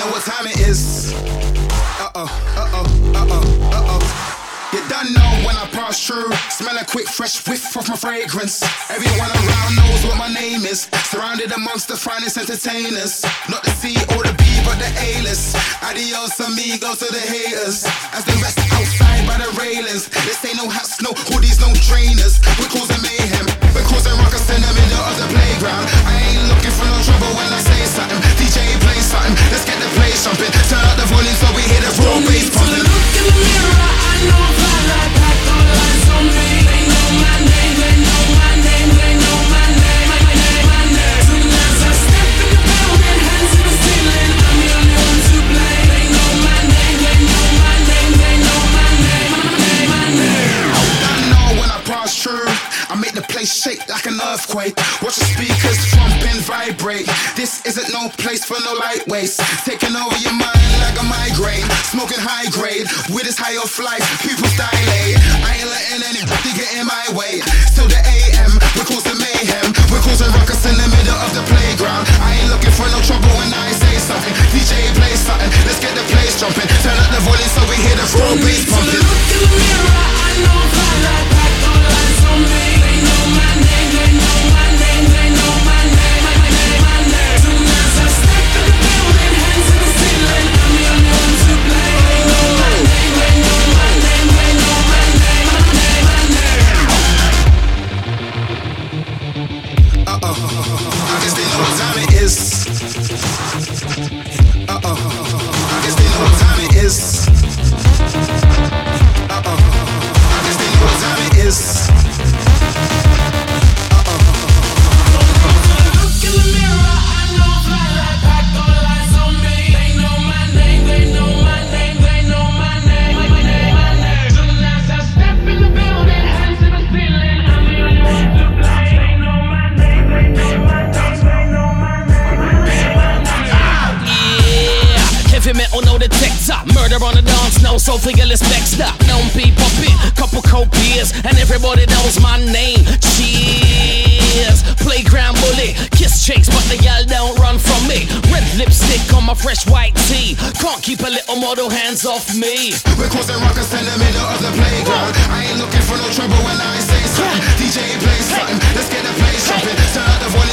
know what time it is. You done know when I pass through. Smell a quick fresh whiff of my fragrance. Everyone around knows what my name is. Surrounded amongst the finest entertainers. Not the C or the B but the A-list. Adios amigos to the haters. As the rest outside by the railings. This ain't no hats, no hoodies, no trainers. We're causing mayhem. We're causing ruckus in the middle of the playground. I ain't looking for no trouble when I say something. DJ play something. Let's get the place jumping. Turn up the volume so we hear the raw bass pumping. Look in the mirror, I know I'm fly like that. All eyes on me. They know my name. They know my name. They know my name. My name. Soon as I step in the building, hands to the ceiling. I'm the only one to blame. They know my name. They know my name. They know my name. My name. I know when I pass through, I make the place shake like an earthquake. Watch the speakers thump and vibrate. This isn't no place for no lightweights. Taking over your mind like a migraine. Smoking high grade with this high off life. People dilate. I ain't letting anybody get in my way. Till the AM, we're causing mayhem. We're causing ruckus in the middle of the playground. I ain't looking for no trouble when I say something. DJ play something. Let's get the place jumping. Turn up the volume so we hear the raw bass pumping. Look in the mirror, I know I'm fly like that. All eyes on me. They know my name. They know my name. They know my name. My name. Soon as I step in the building, hands to the ceiling. I'm the only one to blame. They know my name. They know my name. They know my name. My name. I guess they know what time it is. I guess they know what time it is. I guess they know what time it is. Look in the mirror, I know I'm fly like that. All eyes on me. They know my name. They know my name. They know my name. My name. Soon as I step in the building, hands to the ceiling. I'm the only one to blame. They know my name. They know my name. They know my name. Yeah, heavy metal, no detector. Murder on the dance, no soul figureless Dexter. Known people pit, couple cold beers, and everybody knows my name. Cheers, playground bully, kiss chicks, but the y'all don't run from me. Red lipstick on my fresh white tee. Can't keep a little model hands off me. We're causing ruckus in the middle of the playground. I ain't looking for no trouble when I say something. DJ play something. Let's get the place jumping. Turn up the volume